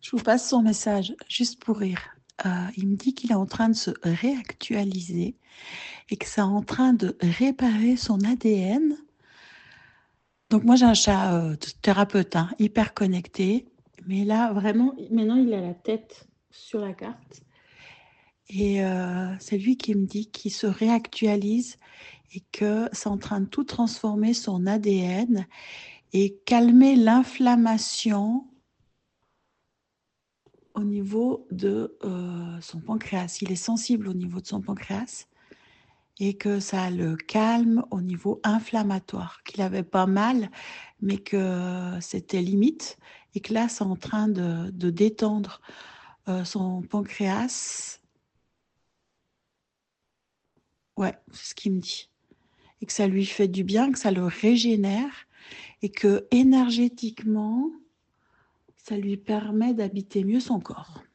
Je vous passe son message juste pour rire. Il me dit qu'il est en train de se réactualiser et que c'est en train de réparer son ADN. Donc moi j'ai un chat thérapeute, hein, hyper connecté. Mais là, vraiment, maintenant il a la tête sur la carte. Et c'est lui qui me dit qu'il se réactualise et que c'est en train de tout transformer son ADN et calmer l'inflammation au niveau de son pancréas. Il est sensible au niveau de son pancréas et que ça le calme au niveau inflammatoire, qu'il avait pas mal, mais que c'était limite et que là, c'est en train de détendre son pancréas. Ouais, c'est ce qu'il me dit. Et que ça lui fait du bien, que ça le régénère et que énergétiquement, ça lui permet d'habiter mieux son corps.